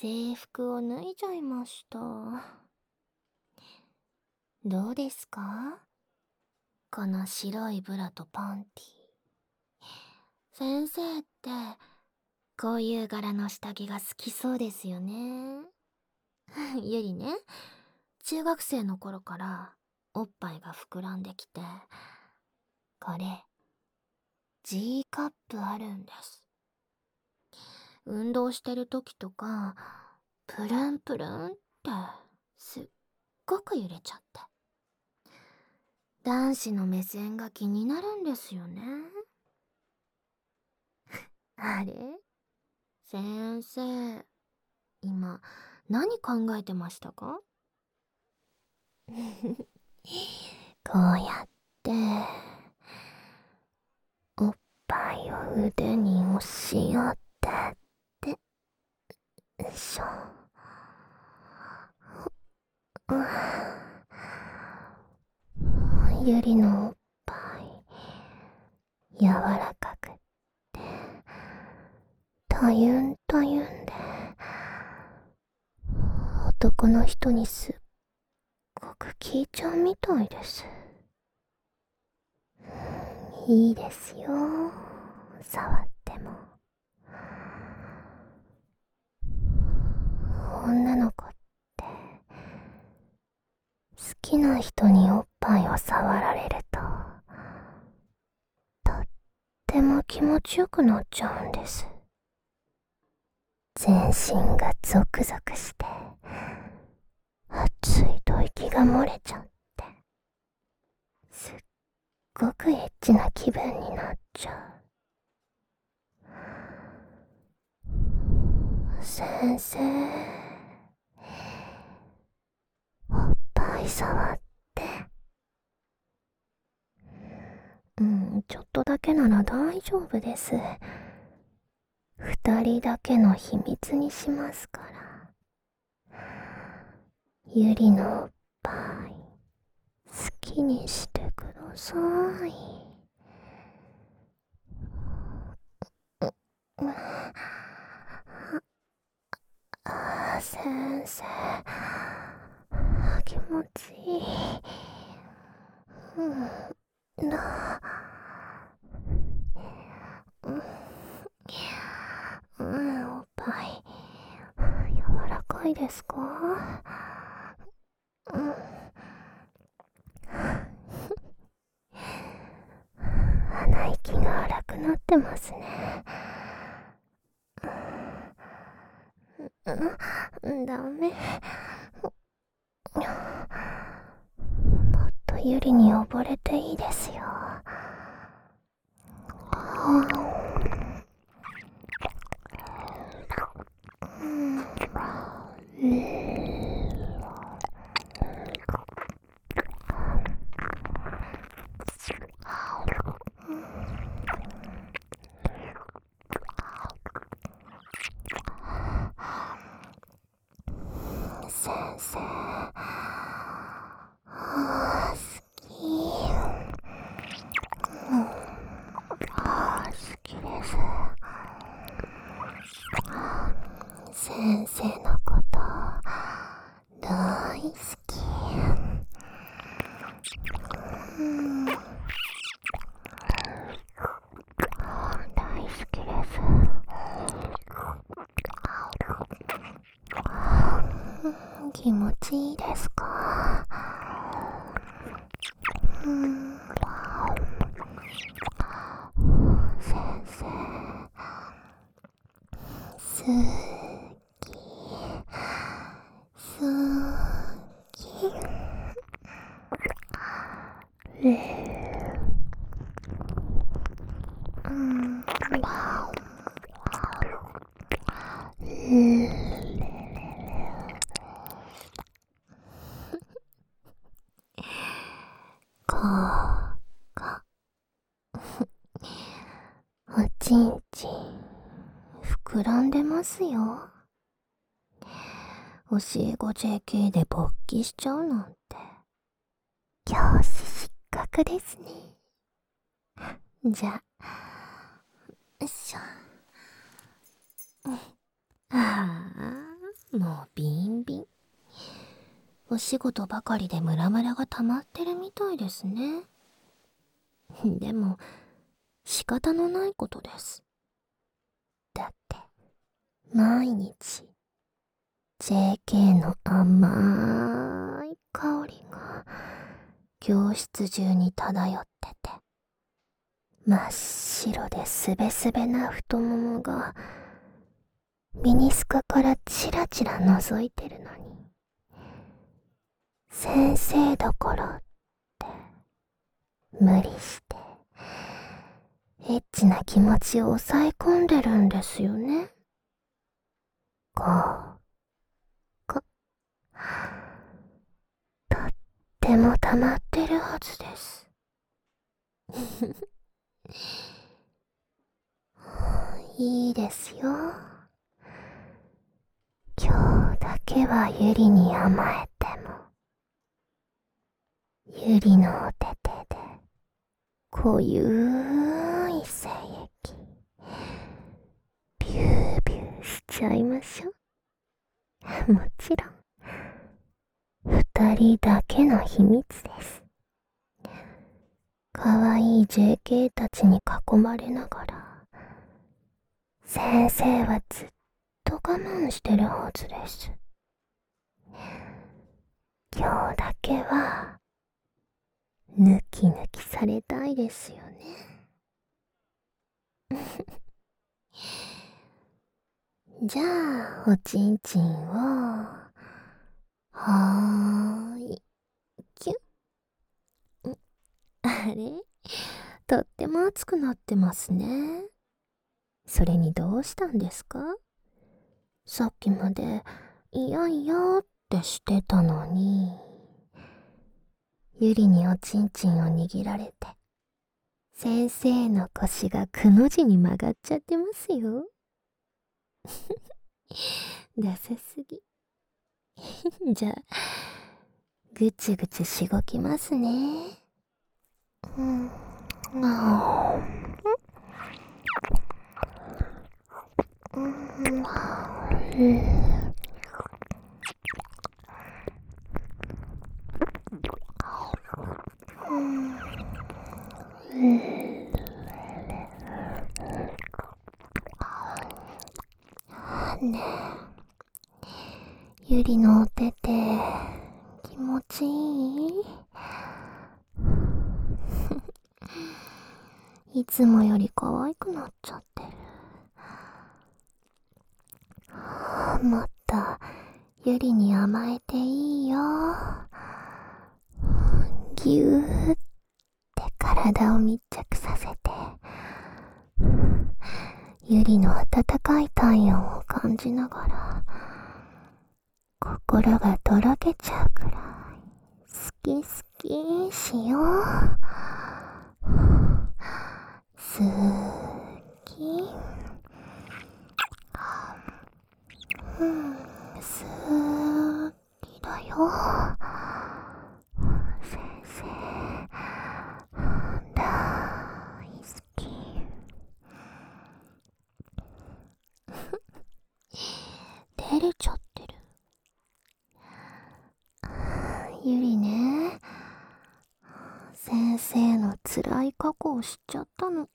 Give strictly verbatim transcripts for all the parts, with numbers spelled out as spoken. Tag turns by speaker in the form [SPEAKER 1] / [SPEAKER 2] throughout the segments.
[SPEAKER 1] 制服を脱いじゃいました。どうですか、この白いブラとパンティ。先生ってこういう柄の下着が好きそうですよね。ゆりね、中学生の頃からおっぱいが膨らんできて、これ G カップあるんです。運動してる時とかプルンプルンってすっごく揺れちゃって、男子の目線が気になるんですよね。あれ、先生、今何考えてましたか？こうやっておっぱいを腕に押し当てて、よいしょ。ゆりのおっぱい柔らかくってたゆんたゆんで、男の人にすっごく効いちゃうみたいです。いいですよ、触っても。女の子って好きな人におっぱいを触られるととっても気持ちよくなっちゃうんです。全身がゾクゾクして熱い吐息が漏れちゃって、すっごくエッチな気分になっちゃう。先生、おっぱい触って。うん、ちょっとだけなら大丈夫です。二人だけの秘密にしますから。ゆりのおっぱい好きにしてください。あ、先生、気持ちいい。うん、だ、うん、うん、おっぱい柔らかいですか？うん、鼻息が荒くなってますね。うん、ダメ。もっとゆりに溺れていいですよ。うん、先生、あー好き。うん、あー好きです。先生のこと大好き。うん、大好きです。うん、気持ちいいですか？うん、先生、好き、好き。うん、こうか、おちんちん膨らんでますよ。教え子 ジェーケー で勃起しちゃうなんて教師失格ですね。じゃあ、よいしょ。ああ、 もうビンビン。お仕事ばかりでムラムラが溜まってるみたいですね。でも、仕方のないことです。だって、毎日、ジェーケー の甘い香りが、教室中に漂ってて、真っ白でスベスベな太ももが、ミニスカからチラチラ覗いてるのに、先生だからって、無理して、エッチな気持ちを抑え込んでるんですよね。こう、こ、とっても溜まってるはずです。いいですよ。今日だけはユリに甘えても、ユリのお手手で濃ゆい精液ビュービューしちゃいましょう。もちろん二人だけの秘密です。かわいい ジェーケー たちに囲まれながら、先生はずっと我慢してるはずです。今日だけはヌキヌキされたいですよね。じゃあおちんちんをはーいキュッ。んあれ、とっても熱くなってますね。それにどうしたんですか？さっきまでいやいやってしてたのに、ゆりにおちんちんを握られて、先生の腰がくの字に曲がっちゃってますよ。ダサすぎ。じゃあ、ぐちぐちしごきますね。うん。あーうんうんねえ、ゆりのお手手、気持ちいい？いつもより可愛くなっちゃってる。もっとゆりに甘えていいよ。ぎゅーって体を密着させて、ゆりの温かい体温を感じながら、心がとろけちゃうくらい好き好きしよう。好き、うん、好きだよ。先生大好き。照れちゃってる。ゆりね、先生の辛い過去を知っちゃったの。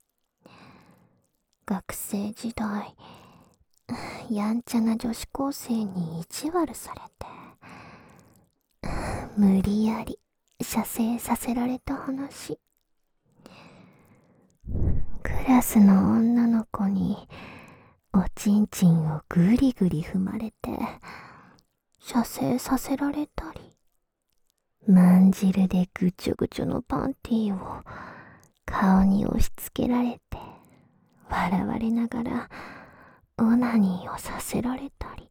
[SPEAKER 1] 学生時代、やんちゃな女子高生に意地悪されて、無理やり射精させられた話。クラスの女の子におちんちんをぐりぐり踏まれて射精させられたり、まんじるでぐちょぐちょのパンティーを顔に押し付けられて笑われながらオナニーをさせられたり、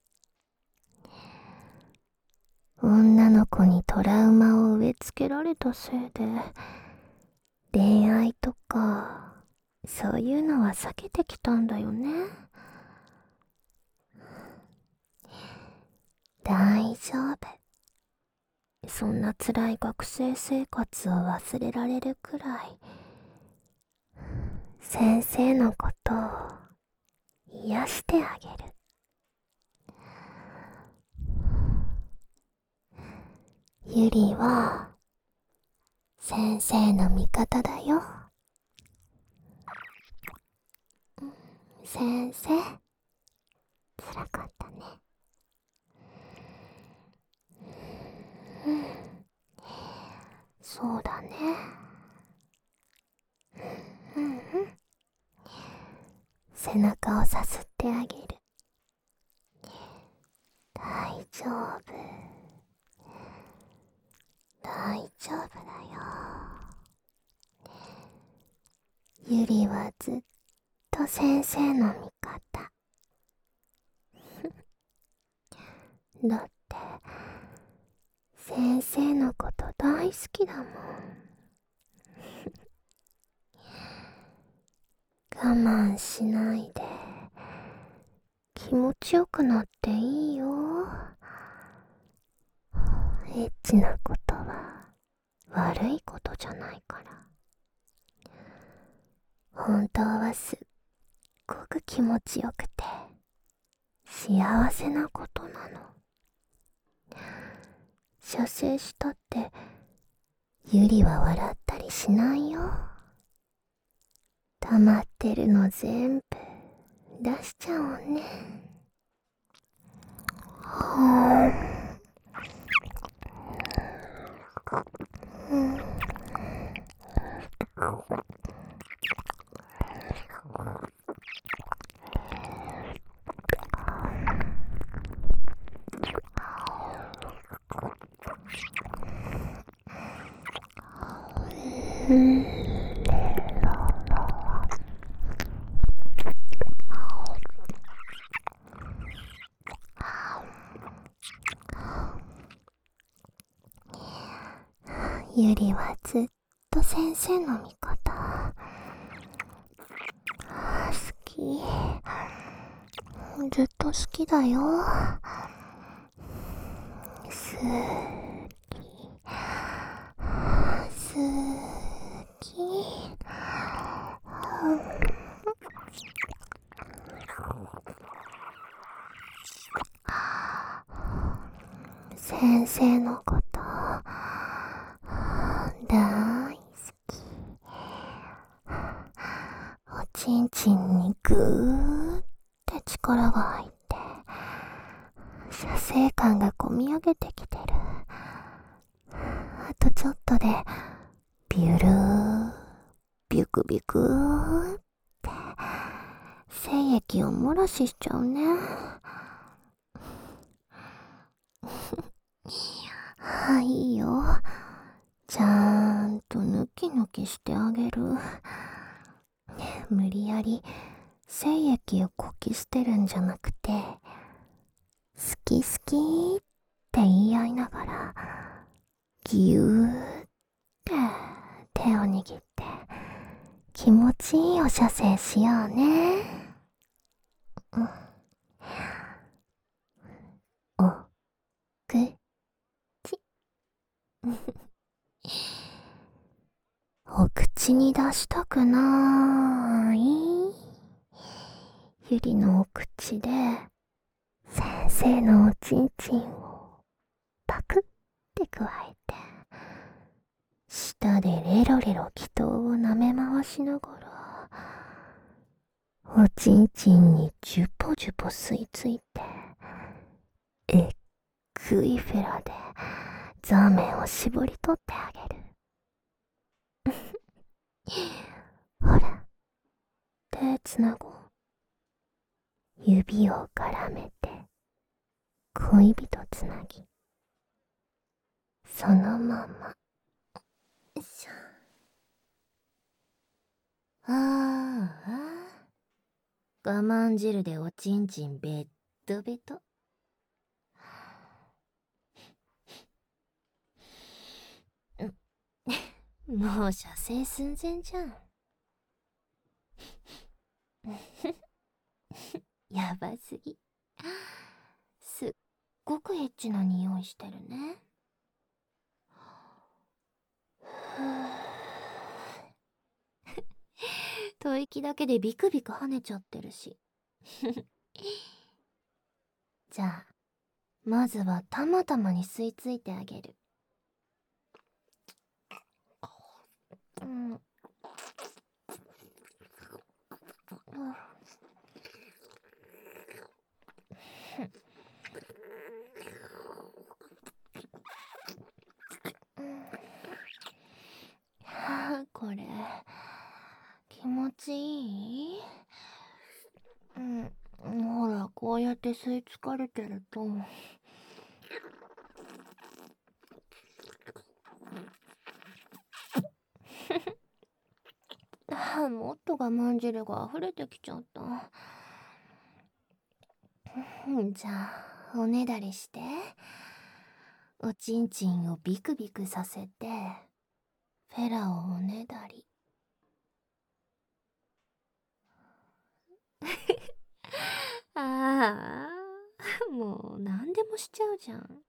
[SPEAKER 1] 女の子にトラウマを植え付けられたせいで恋愛とかそういうのは避けてきたんだよね。大丈夫。そんな辛い学生生活を忘れられるくらい先生のことを癒してあげる。 ゆりは先生の味方だよ。先生、つらかったね。うん、そうだね。うんうん。背中をさすってあげる。大丈夫。大丈夫だよ。ゆりはずっと先生の味方。だって先生のこと大好きだもん。我慢しないで気持ちよくなっていいよ。エッチなことは悪いことじゃないから。本当はすっごく気持ちよくて幸せなことなの。射精したってゆりは笑ったりしないよ。溜まってるの全部出しちゃおうね。はぁ、うん、うん、ゆりはずっと先生の味方。好き。ずっと好きだよ。好き。好き。先生のこと大好き。おちんちんにぐーって力が入って射精感がこみ上げてきてる。あとちょっとでビュルービュクビクーって精液を漏らししちゃうね。はい、いいよ。ちゃんとヌキヌキしてあげる。無理やり精液をこき捨てるんじゃなくて、好き好きって言い合いながらぎゅーって手を握って気持ちいいお射精しようね。うん、おくちお口に出したくなーい？ゆりのお口で先生のおちんちんをパクってくわえて舌でレロレロ気筒を舐め回しながらおちんちんにジュポジュポ吸い付いてえっくいフェラでザーメンを絞り取ってあげる。ほら、手つなごう。指を絡めて恋人つなぎ、そのまましょ。ああ、我慢汁でおちんちんベッドベト。もう射精寸前じゃん。やばすぎ。すっごくエッチな匂いしてるね。吐息だけでビクビク跳ねちゃってるし。じゃあまずはたまたまに吸い付いてあげる。 こうやって吸い疲れてると、あもっと我慢汁が溢れてきちゃった。じゃあ、おねだりして、おちんちんをビクビクさせて、フェラをおねだり。ああ、もう何でもしちゃうじゃん。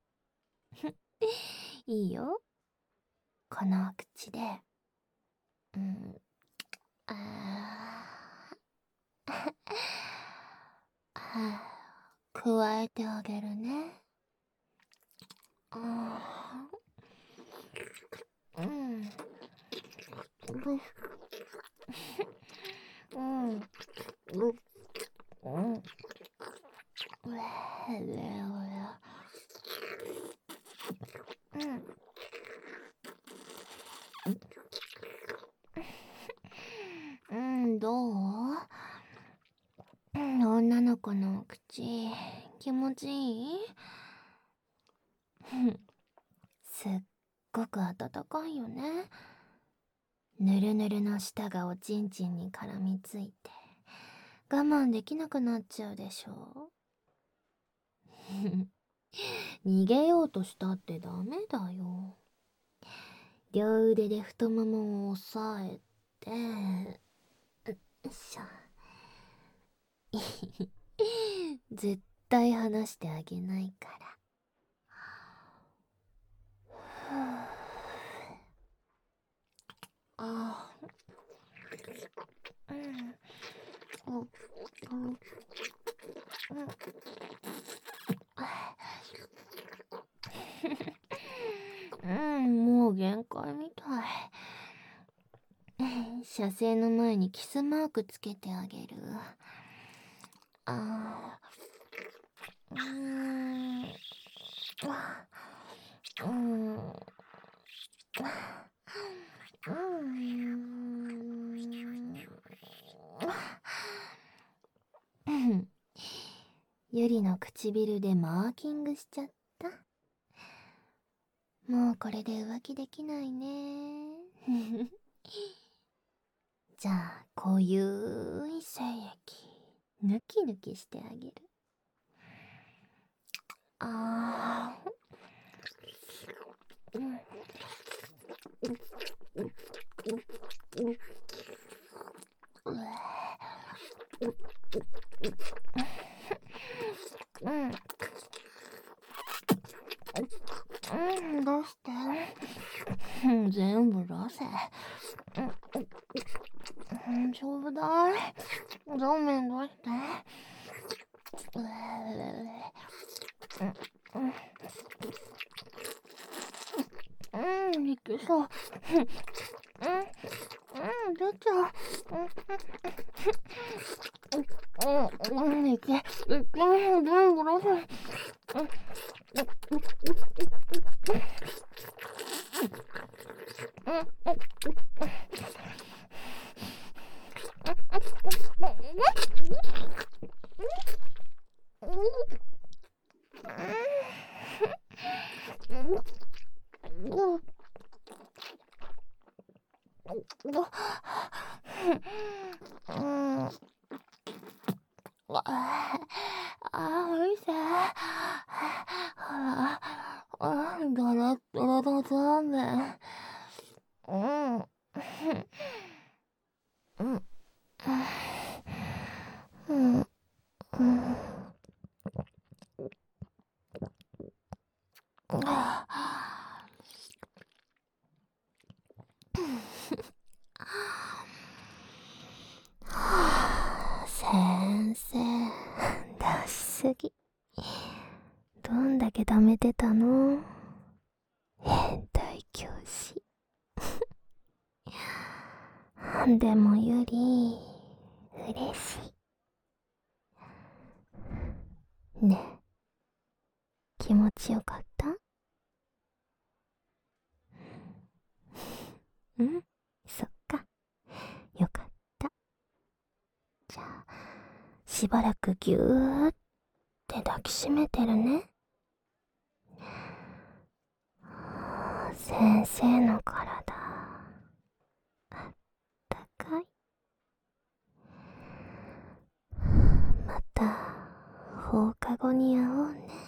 [SPEAKER 1] いいよ。この口で、うん、あーあー加えてあげるね。あーうん。うん。うん。うん。うれうれうん。うん、どう？うん、女の子のお口、気持ちいい？すっごく温かいよね。ぬるぬるの舌がおちんちんに絡みついて、我慢できなくなっちゃうでしょ。逃げようとしたってダメだよ。両腕で太ももを押さえて、よいしょ。絶対離してあげないから。ああ。うん。うん。うん。うん、もう限界みたい。射精の前にキスマークつけてあげる。あー。うーん。うん。うん。ゆりの唇でマーキングしちゃった。もうこれで浮気できないね。じゃあ、こういうい精液、ぬきぬきしてあげる。あー。うん。うん。うん、どうして？全部出せ。うん、丈夫だい。座面出して。うん、うん、いけそう。うん、うん、出ちゃう。うん、うん、いけ。いけ、全部出せ。うん。ああ、おいしい。ほら、あ、ドロッドロのそうめん。うん。うん。うん。うん。先生、出しすぎ。どんだけ貯めてたの？変態教師。でもゆり、嬉しい。ねえ、気持ちよかった？うん、そっか。よかった。じゃあ、しばらくぎゅーっきしめてるね。先生の体、あったかい。また放課後に会おうね。